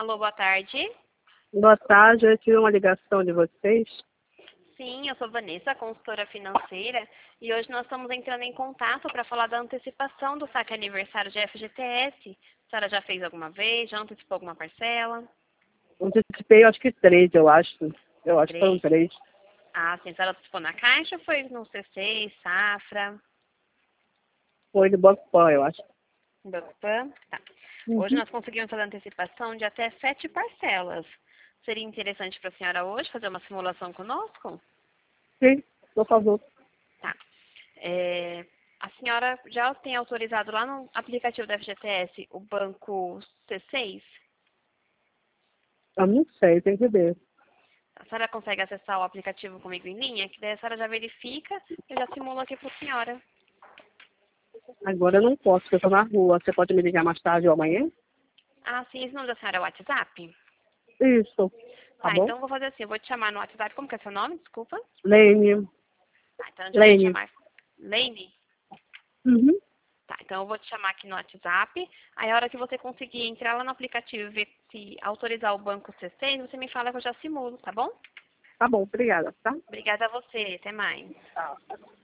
Alô, boa tarde. Boa tarde, eu tive uma ligação de vocês. Sim, eu sou Vanessa, consultora financeira, e hoje nós estamos entrando em contato para falar da antecipação do saque aniversário de FGTS. A senhora já fez alguma vez? Já antecipou alguma parcela? Antecipei, acho que 3, eu acho. Eu acho que foram 3? 3. Ah, sim, a senhora antecipou na Caixa ou foi no C6, Safra, Foi do Banco Pan, eu acho. Bancopan? Tá. Hoje Uhum. nós conseguimos fazer antecipação de até 7 parcelas. Seria interessante para a senhora hoje fazer uma simulação conosco? Sim, por favor. Tá. A senhora já tem autorizado lá no aplicativo da FGTS o banco C6? Eu não sei, tem que ver. A senhora consegue acessar o aplicativo comigo em linha? Que daí a senhora já verifica e já simula aqui para a senhora. Agora eu não posso, porque eu tô na rua. Você pode me ligar mais tarde ou amanhã? Ah, sim, esse nome da senhora é o WhatsApp? Isso, tá Tá, bom? então eu vou fazer assim, eu vou te chamar no WhatsApp. Como que é seu nome? Desculpa. Lene. Tá, então eu já vou te Lene. chamar Lane. Uhum. Tá, então eu vou te chamar aqui no WhatsApp. Aí a hora que você conseguir entrar lá no aplicativo e ver se autorizar o banco C6, você me fala que eu já simulo, tá bom? Tá bom, obrigada, tá? Obrigada a você. Até mais. Tá.